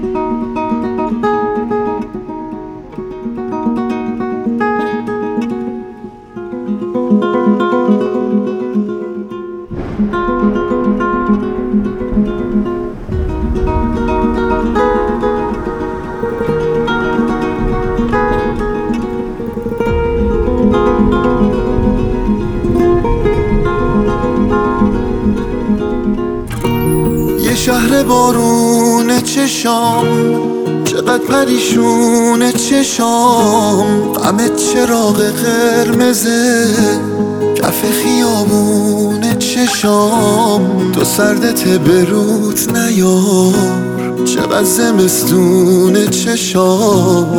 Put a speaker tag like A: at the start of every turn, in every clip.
A: شهر بارون چشام، چقدر پریشون چشام، غم چراغ قرمزه کف خیابون چشام. تو سردت بروت نیار، چقدر زمستون چشام.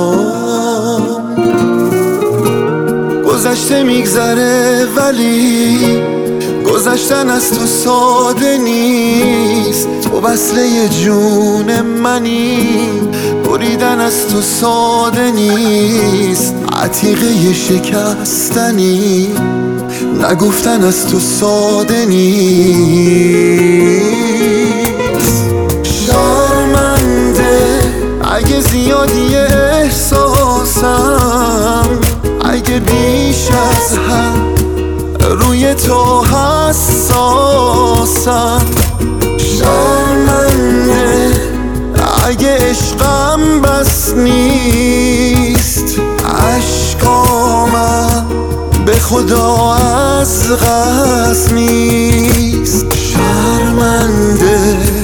A: گذشته میگذره ولی گذشتن از تو ساده نیست. تو وصله جون منی، بریدن از تو ساده نیست. عتیقه شکستنی، نگفتن از تو ساده نیست. شرمنده اگه زیادی احساسم، اگه بیش از حد روی تو حساسم. شرمنده اگه عشقم بس نیست. عشقامم به خدا از قصد نیست. شرمنده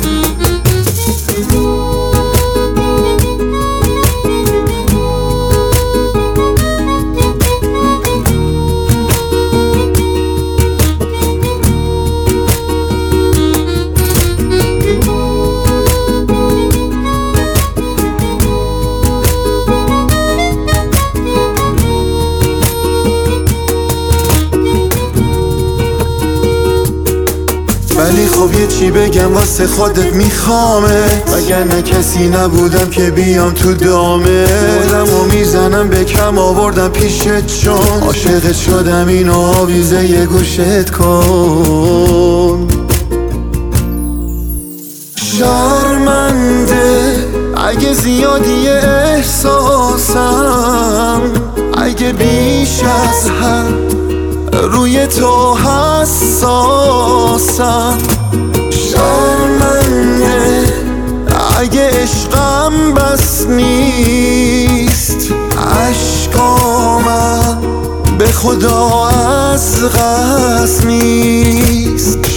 A: ولی خب یه چی بگم واسه خودت میخوامت، وگرنه کسی نبودم که بیام تو دامت. خودم رو میزنم به کم آوردم پیشت چون عاشقت شدم. اینو آویزه یه گوشت کن. شرمنده اگه زیادی احساسم، اگه بیش از حد روی تو حساسم. شرمنده اگه عشقم بس نیست. عشقامم به خدا از قصد نیست.